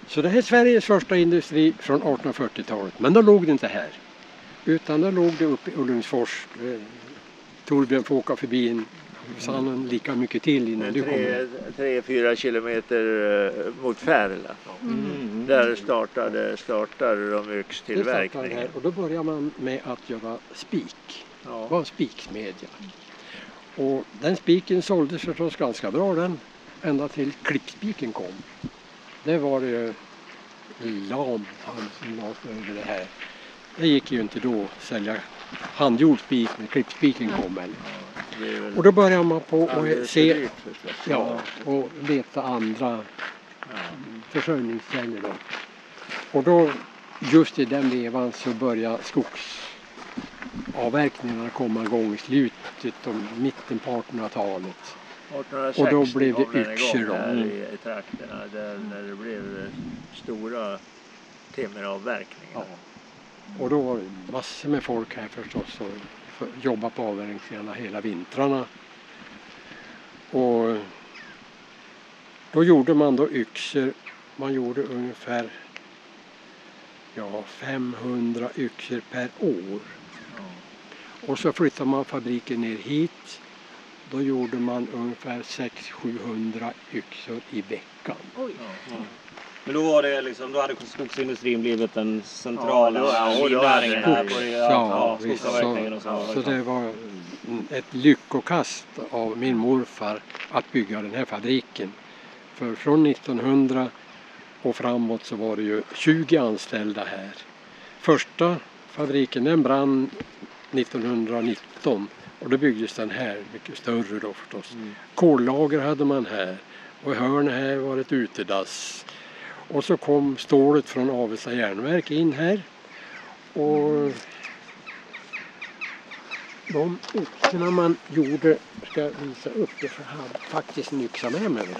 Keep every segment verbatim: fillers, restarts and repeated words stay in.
Så det här är Sveriges första industri från artonhundrafyrtiotalet. Men då låg det inte här. Utan då låg det uppe i Ulringsfors. Eh, Torbjörn får åka förbi en sanden lika mycket till innan du kommer. Tre, fyra kilometer uh, mot Färla. Mm. Där startade, startade de yxtillverkningen. Och då började man med att göra spik. Ja. Det var en spiksmedja. Och den spiken såldes förstås ganska bra den. Ända till klippspiken kom. Det var ju lam han som la över det här. Det gick ju inte då att sälja handgjord spik när klippspiken kom. Eller. Ja, och då börjar man på att ja, se dyrt, ja, och leta andra ja. försörjningskällor då. Och då just i den vevan så börjar skogsavverkningarna komma igång i slutet och mitten på artonhundratalet. Och då blev det yxor då. Här i, i trakterna där, när det blev stora timmeravverkningar. Ja. Och då var det massor med folk här förstås och jobba på avverkningarna hela vintrarna. Och då gjorde man då yxor. Man gjorde ungefär ja, femhundra yxor per år. Ja. Och så flyttade man fabriken ner hit. Då gjorde man ungefär sex till sjuhundra yxor i veckan. Oj. Ja, ja. Men då var det liksom, då hade skogsindustrin blivit den centrala ja, livnäringen här på det, ja, ja, skogsavverkningen och så. Så det var ett lyckokast av min morfar att bygga den här fabriken. För från nittonhundra och framåt så var det ju tjugo anställda här. Första fabriken den brann nittonhundranitton och då byggdes den här mycket större då förstås. Mm. Kollager hade man här och i hörnet här var ett utedass. Och så kom stålet från Avesta järnverk in här. Och de yxorna man gjorde, ska jag visa upp det för jag hade faktiskt en yxa med mig.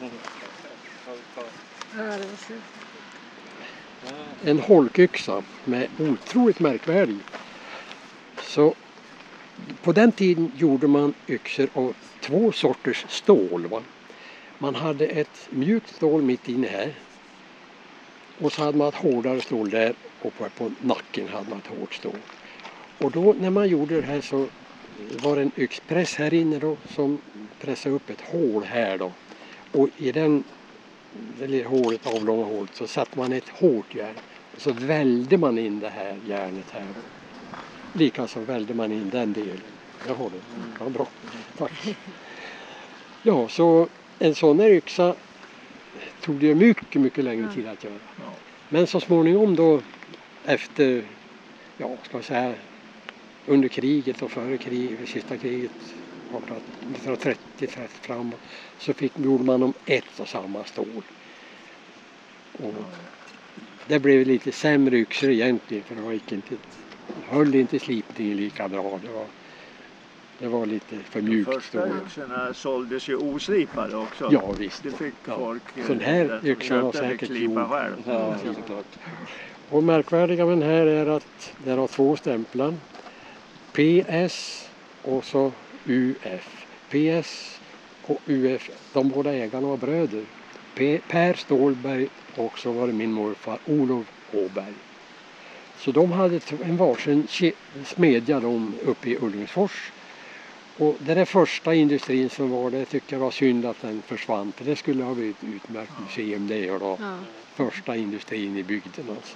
En holkyxa med otroligt märkvärdig. Så på den tiden gjorde man yxor av två sorters stål. Va? Man hade ett mjukt stål mitt inne här. Och så hade man ett hårdare stål där och på, på nacken hade man ett hårt stål. Och då när man gjorde det här så var det en yxpress här inne då som pressade upp ett hål här då. Och i den, det lilla hålet, avlånga hålet, så satte man ett hårt järn. Och så välde man in det här järnet här. Likaså välde man in den delen. Jag har det. Ja, bra. Tack. Ja, så en sån här yxa tog det mycket, mycket längre tid att göra. Men så småningom då efter, ja ska jag säga, under kriget och före kriget, sista kriget, nittonhundratrettio framåt, så fick, gjorde man om ett och samma stål. Och det blev lite sämre yxor egentligen för det var inte, höll inte slipningen lika bra. Det var, det var lite för mjukt. De första yxorna såldes ju oslipade också. Ja visst. Det fick ja. folk. Så den här yxan var säkert slipa själv. Ja, såklart. Och märkvärdiga med den här är att det har två stämplar. P S och så U F. P S och U F, de båda ägarna var bröder. P- Per Stålberg och så var det min morfar Olof Åberg. Så de hade en varsin smedja de uppe i Ulringsfors. Och det är första industrin som var det, jag tycker det var synd att den försvann. För det skulle ha blivit ett utmärkt museum det och då. Ja. Första industrin i bygden alltså.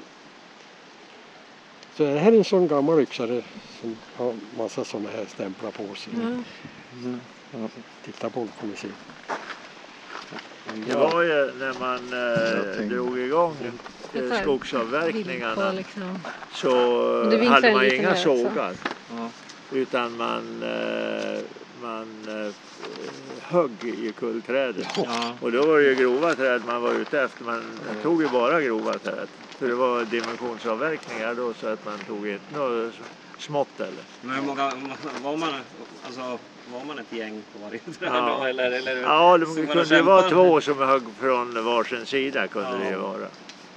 Så det här är en sån gammal yxare som har massa sådana här stämplar på sig. Mm. Mm. Ja, titta på det får vi se. Det var ju när man eh, drog igång eh, skogsavverkningarna liksom. Så hade man inga sågar. Ja. Utan man, eh, man eh, högg i kullträdet. Ja. Och då var det ju grova träd man var ute efter. Man ja. tog ju bara grova träd. För det var dimensionsavverkningar då så att man tog inte något smått eller. Men hur många var man, alltså, var man ett gäng på varje träd ja. då? Eller, eller, ja, det kunde det vara två som högg från varsin sida kunde ja. det vara.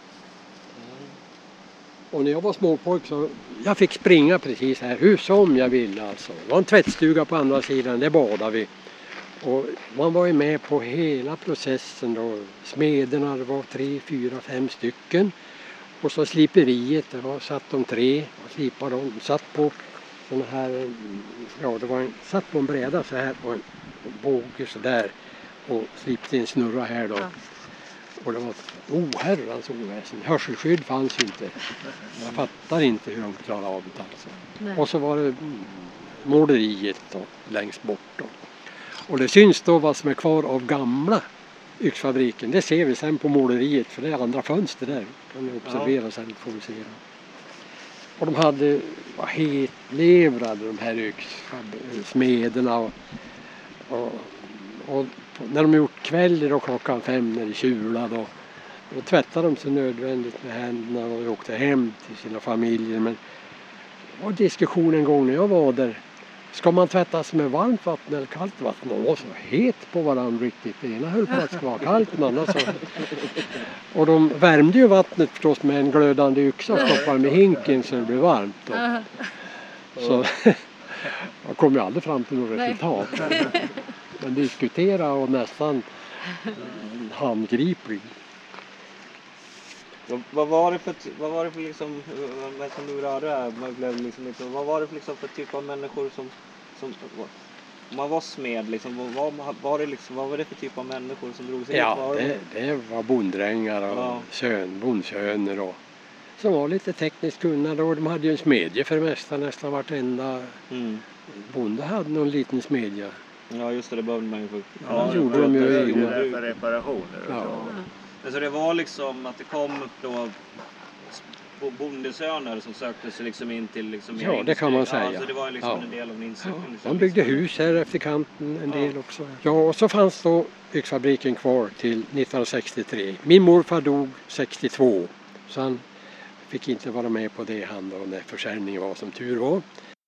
Och när jag var småpojk så jag fick springa precis här hur som jag ville alltså. Det var en tvättstuga på andra sidan, där badade vi. Och man var ju med på hela processen då. Smederna, det var tre, fyra, fem stycken. Och så sliperiet, det var satt de tre och slipade de. Satt på sån här, ja det var en, satt på en bräda så här och en båge så där. Och slipte en snurra här då. Ja. Och det var oherrans oväsen. Hörselskydd fanns inte. Jag fattar inte hur de klarade av det alltså. Nej. Och så var det måleriet då, längst bort då. Och det syns då vad som är kvar av gamla yxfabriken. Det ser vi sen på måleriet för det är andra fönster där. Kan ni observera ja. Sen får vi se. Och de hade var hetlevrade de här yxsmederna och, och, och när de gjort kväll då klockan fem när det kylade då, då tvättade de sig nödvändigt med händerna och åkte hem till sina familjer. Men det var diskussion en gång när jag var där. Ska man tvättas med varmt vatten eller kallt vatten? De var så het på varandra riktigt. Det ena höll på att ska vara kallt men andra så. Och de värmde ju vattnet förstås med en glödande yxa och stoppade med hinken så det blev varmt. Då. Så jag kom ju aldrig fram till något resultat. Men diskutera och nästan handgriplig. Vad var det för, vad var det för liksom, som du rörde här, man blev liksom lite, vad var det för, liksom för typ av människor som, som man var smed liksom, vad var det liksom, vad var det för typ av människor som drog sig ja, hit? Var det, det var bonddrängar och ja. sön, bondsöner och som var lite tekniskt kunnade och de hade ju en smedje för det mesta, nästan vartenda mm. bonde hade någon liten smedja. Ja just det, det behövde man ju för. Ja, det gjorde de ju egna. För reparationer och ja. så. Men så det var liksom att det kom då bondesöner som sökte sig liksom in till liksom ja, det kan man säga. Ja, så det var liksom ja. en del av min ja. De byggde hus här efter kanten en del ja. också. Ja, och så fanns då yxfabriken kvar till nittonhundrasextiotre. Min morfar dog sextiotvå. Så han fick inte vara med på det han då när försäljningen var som tur var.